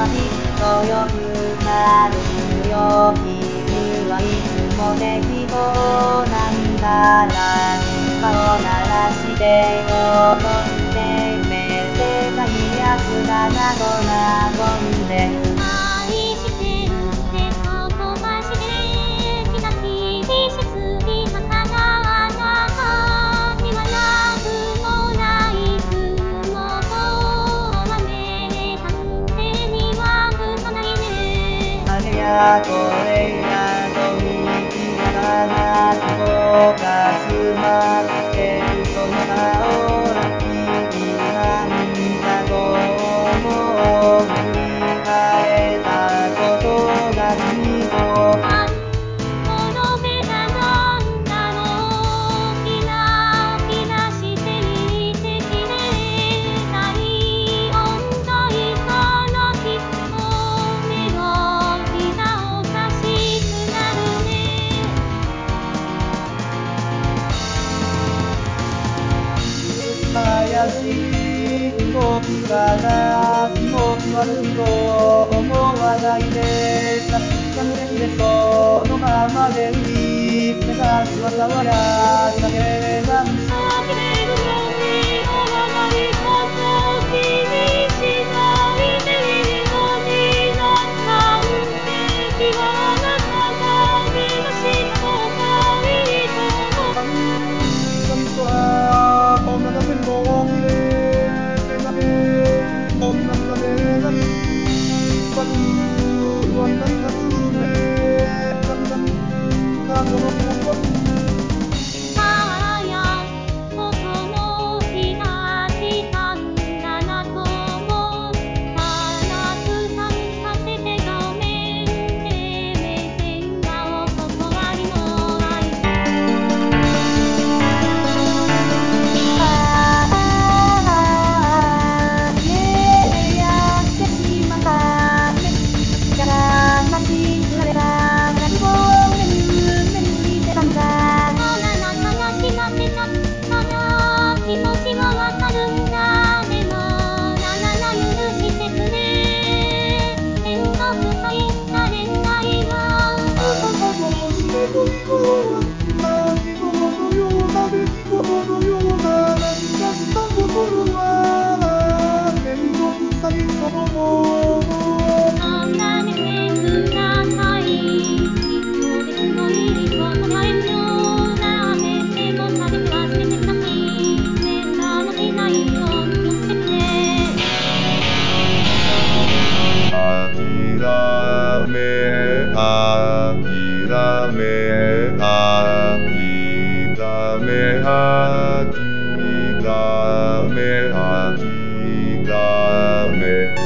に強くなるよ。君はいつも適当なんだら、顔鳴らして踊ってめでたいやつだなと和んでる。 愛してるって言葉してきた日々切に儚あなたにはなくもない雲と雨なんてにはくさないね。 あれやこれやと見きながら人が詰まってるその顔ラッキーなんだと思う。巡り会えたことが君とあんこの目がなんだろう、キラキラしていて綺麗なイオンだいたらきっとメロディがおかしくなるね。 怪しい動きから気持ち悪いと思わないで。確かにそのままでいい。目指すは爽やかけな呆れるようにならないこと気にしないでいいのになんて気はあなたが目指した方がいいと思う。 人は女だけも綺麗だけ女だけがいい悪はないはずね。なんだこの気持ちは。 あやっとその日が来たんだなと思ったら腐させてごめんね。目線がお断りの愛。 ねえやってしまったね。やらなしくなれた夏を巡りてたんだ。 あらら悲しませちゃったな。気持ちはわかるんだ。でも許してくれ。めんどくさいんだ恋愛は。 あなたのして恋は何事のような出来事のようななんだした心は面倒くさいと思う。 そんなねてください。一応別のいいことや遠慮なめても食べて忘れてください。面倒のしないように気をつけてね。 諦め諦め諦め諦め諦め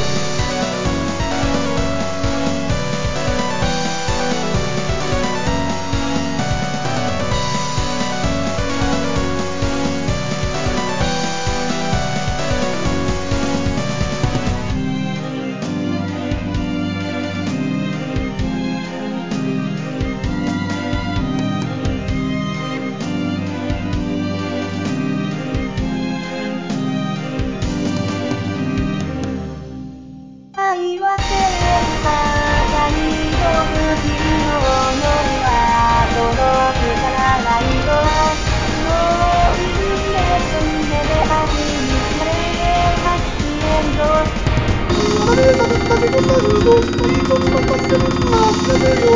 愛は切れた大丈夫君の想いは届くからないとのイルミネーションで秋に生まれハッピーエンド。あなたが食べたけどなるどうしたいと聞かせるな。